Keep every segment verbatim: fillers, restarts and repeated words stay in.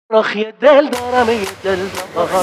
آخ یه دل دارم یه دل دارم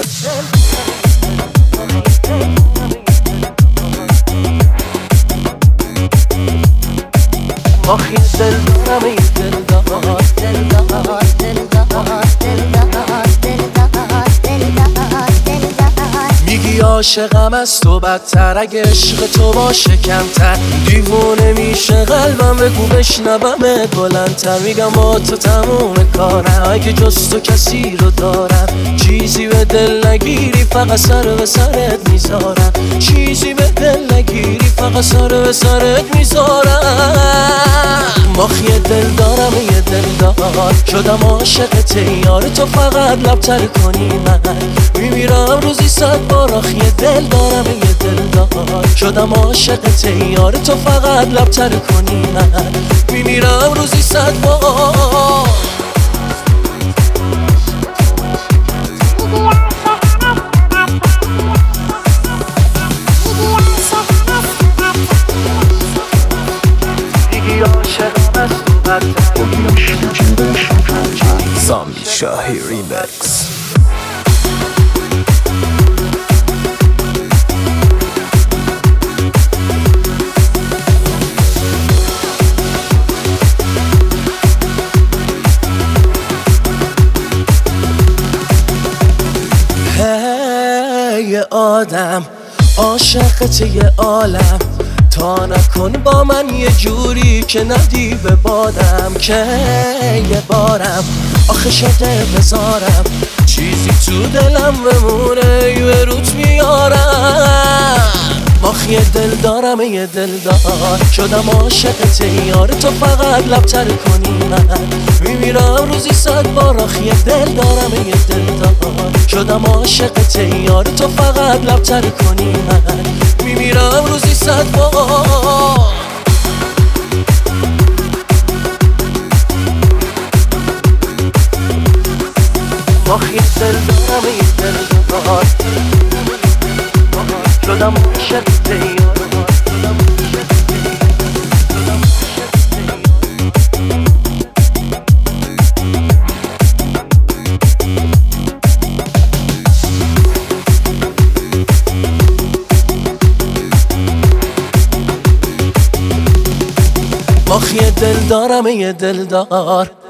آخ یه دل دارم یه دل دارم دل دارم دل دارم دل دارم دل دارم دل دارم دل دارم میگی عاشقم از تو بدتر، اگه عشق تو باشه کمتر دیوونه میشه قلبم، بگو بشنومت بلندتر. میگم با تو تموم کارم، اگه جز تو کسی رو دارم چیزی به دل نگیری فقط سر به سرت میذارم، چیزی به دل نگیری فقط سر به سرت میذارم. آخ یه دل دارم یه دل دار، شدم عاشقت یار، تو فقط لبتر کنی من میمیرم روزی صد بار. آخ یه دل دارم یه دل دار، شدم عاشقت یار، تو فقط لبتر کنی من میمیرم روزی صد بار. Sami Shahi Remix. Hey یه آدم عاشقت یه عالم، تا نکن با من یه جوری که ندی به بادم، که یه بارم آخه شده بذارم چیزی تو دلم بمونه یه روت میارم. آخ یه دل دارم یه دل دار، شدم عاشقت یار، تو فقط لبتر کنی من میمیرم روزی صد بار. آخ یه دل دارم یه دل دار، شدم عاشقت یار، تو فقط لبتر کنی من میمیرم روزی صد بار. آخ یه دل دارم یه دل دار، شدم عاشقت یار، آخ یه دل دارم یه دل دار،